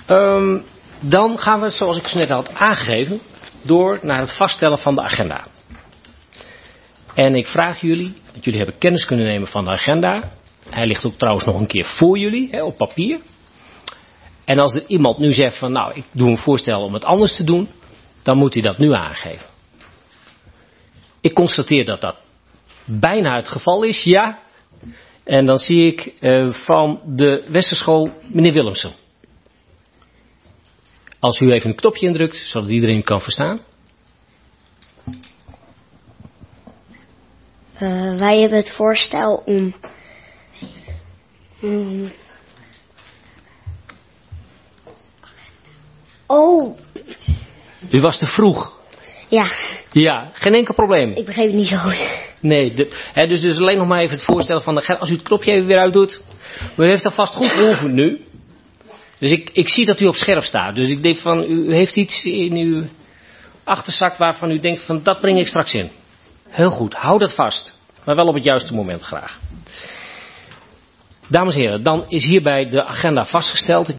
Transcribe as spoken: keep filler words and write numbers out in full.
Um, dan gaan we, zoals ik zo net had aangegeven, door naar het vaststellen van de agenda. En ik vraag jullie, dat jullie hebben kennis kunnen nemen van de agenda. Hij ligt ook trouwens nog een keer voor jullie, hè, op papier. En als er iemand nu zegt van, nou, ik doe een voorstel om het anders te doen, dan moet hij dat nu aangeven. Ik constateer dat dat bijna het geval is, ja. En dan zie ik uh, van de Westerschool meneer Willemsen. Als u even een knopje indrukt, zodat iedereen kan verstaan. Uh, wij hebben het voorstel om... Um... Oh. U was te vroeg. Ja. Ja, geen enkel probleem. Ik begreep het niet zo goed. Nee, de, hè, dus, dus alleen nog maar even het voorstellen van... De, als u het knopje even weer uitdoet. Maar u heeft alvast goed geoefend nu. Dus ik, ik zie dat u op scherp staat. Dus ik denk van, u heeft iets in uw achterzak waarvan u denkt van, dat breng ik straks in. Heel goed, hou dat vast. Maar wel op het juiste moment graag. Dames en heren, dan is hierbij de agenda vastgesteld.